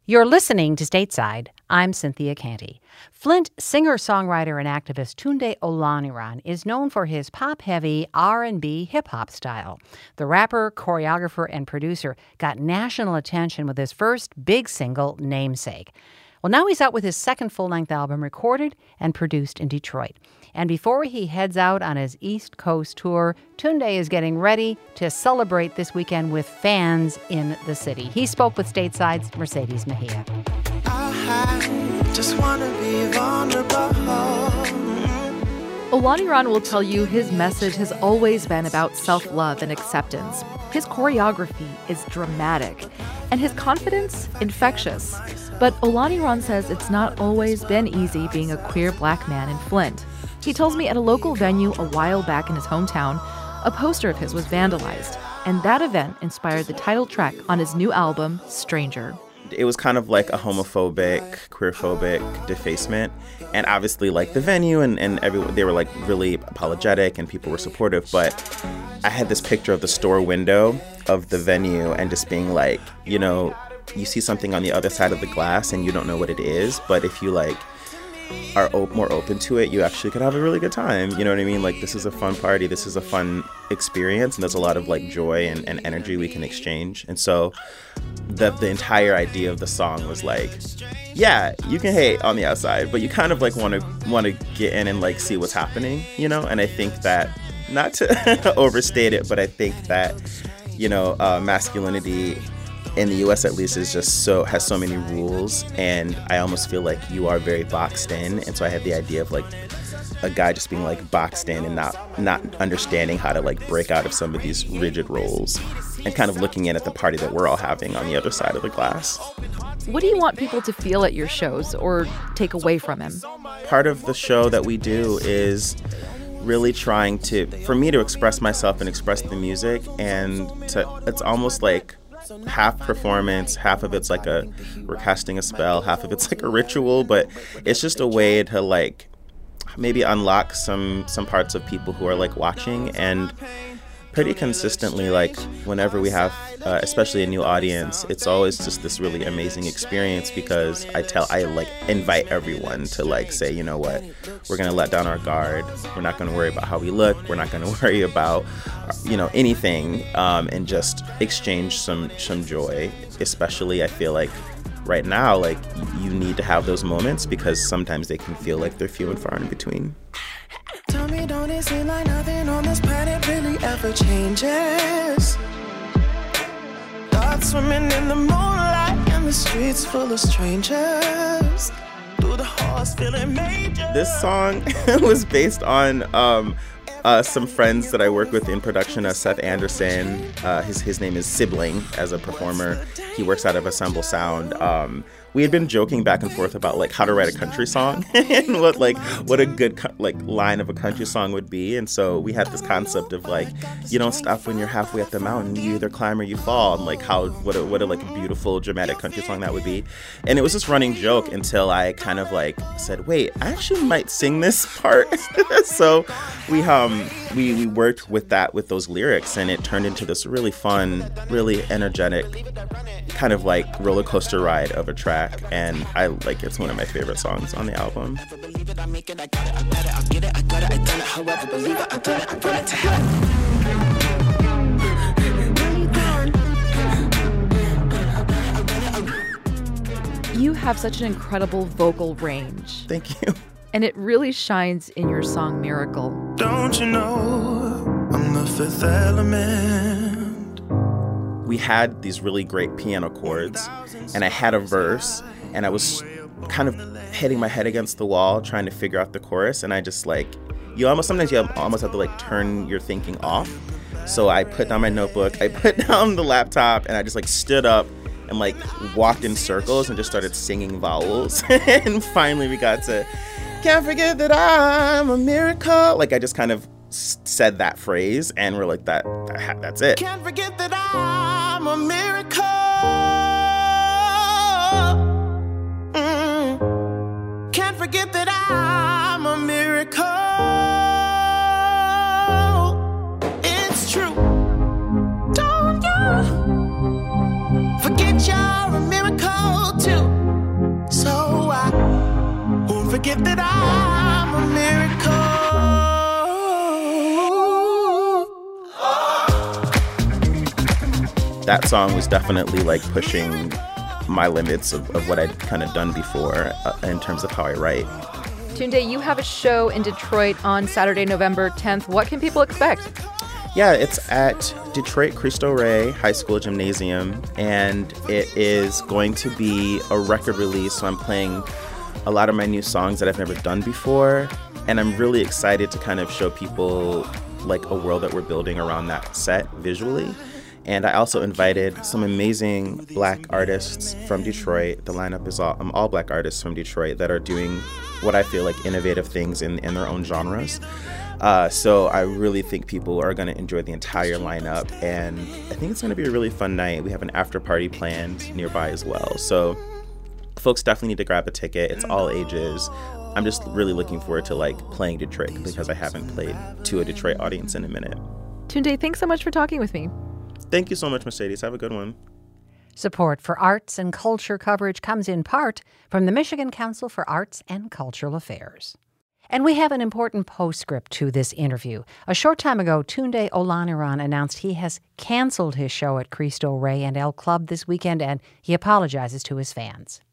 You're listening to Stateside. I'm Cynthia Canty. Flint singer-songwriter and activist Tunde Olaniran is known for his pop-heavy R&B hip-hop style. The rapper, choreographer, and producer got national attention with his first big single, Namesake. Well, now he's out with his second full-length album recorded and produced in Detroit. And before he heads out on his East Coast tour, Tunde is getting ready to celebrate this weekend with fans in the city. He spoke with Stateside's Mercedes Mejia. I just want to be vulnerable. Olaniran will tell you his message has always been about self-love and acceptance. His choreography is dramatic, and his confidence infectious. But Olaniran says it's not always been easy being a queer black man in Flint. He tells me at a local venue a while back in his hometown, a poster of his was vandalized, and that event inspired the title track on his new album, Stranger. It was kind of like a homophobic, queerphobic defacement. And obviously, like, the venue and everyone, they were, like, really apologetic and people were supportive. But I had this picture of the store window of the venue and just being like, you know, you see something on the other side of the glass and you don't know what it is. But if you, like, are more open to it, you actually could have a really good time. You know what I mean? Like, this is a fun party. This is a fun experience. And there's a lot of, like, joy and energy we can exchange. And so the entire idea of the song was like, yeah, you can hate on the outside, but you kind of, like, want to get in and, like, see what's happening, you know? And I think that, not to overstate it, but I think that, you know, masculinity in the U.S. at least has so many rules, and I almost feel like you are very boxed in. And so I had the idea of, like, a guy just being, like, boxed in and not understanding how to, like, break out of some of these rigid roles, and kind of looking in at the party that we're all having on the other side of the glass. What do you want people to feel at your shows or take away from him? Part of the show that we do is really trying for me to express myself and express the music, and it's almost like half performance, half of it's like we're casting a spell, half of it's like a ritual, but it's just a way to, like, maybe unlock some parts of people who are, like, watching. And pretty consistently, like, whenever we have especially a new audience, it's always just this really amazing experience, because I like invite everyone to, like, say, you know what, we're gonna let down our guard, we're not gonna worry about how we look, we're not gonna worry about, you know, anything, and just exchange some joy. Especially, I feel like right now, like, you need to have those moments, because sometimes they can feel like they're few and far in between. Tell me, don't it seem like nothing on this planet really ever changes? Thoughts swimming in the moonlight and the streets full of strangers. Through the halls feeling major. This song was based on some friends that I work with in production. Seth Anderson, his name is Sibling as a performer. He works out of Assemble Sound. We had been joking back and forth about, like, how to write a country song and what a good line of a country song would be. And so we had this concept of, like, you don't stop when you're halfway up the mountain, you either climb or you fall, and, like, what a like a beautiful dramatic country song that would be. And it was this running joke until I kind of, like, said, wait, I actually might sing this part. So we worked with those lyrics, and it turned into this really fun, really energetic kind of, like, roller coaster ride of a track. And it's one of my favorite songs on the album. You have such an incredible vocal range. Thank you. And it really shines in your song Miracle. Don't you know I'm the fifth element? We had these really great piano chords, and I had a verse, and I was kind of hitting my head against the wall trying to figure out the chorus, and I just, like, sometimes you almost have to, like, turn your thinking off. So I put down my notebook, I put down the laptop, and I just, like, stood up and, like, walked in circles and just started singing vowels. And finally we got to, can't forget that I'm a miracle. Like, I just kind of said that phrase, and we're like, that's it. Can't forget that I'm a miracle. Can't forget that I'm a miracle. It's true. Don't you forget you're a miracle too. forget that I'm a miracle. That song was definitely like pushing my limits of what I'd kind of done before in terms of how I write. Tunde, you have a show in Detroit on Saturday, November 10th. What can people expect? Yeah, it's at Detroit Cristo Rey High School Gymnasium, and it is going to be a record release, so I'm playing a lot of my new songs that I've never done before, and I'm really excited to kind of show people like a world that we're building around that set visually. And I also invited some amazing Black artists from Detroit. The lineup is all Black artists from Detroit that are doing what I feel like innovative things in their own genres. So I really think people are going to enjoy the entire lineup, and I think it's going to be a really fun night. We have an after party planned nearby as well. So folks definitely need to grab a ticket. It's all ages. I'm just really looking forward to like playing Detroit because I haven't played to a Detroit audience in a minute. Tunde, thanks so much for talking with me. Thank you so much, Mercedes. Have a good one. Support for arts and culture coverage comes in part from the Michigan Council for Arts and Cultural Affairs. And we have an important postscript to this interview. A short time ago, Tunde Olaniran announced he has canceled his show at Cristo Rey and El Club this weekend, and he apologizes to his fans.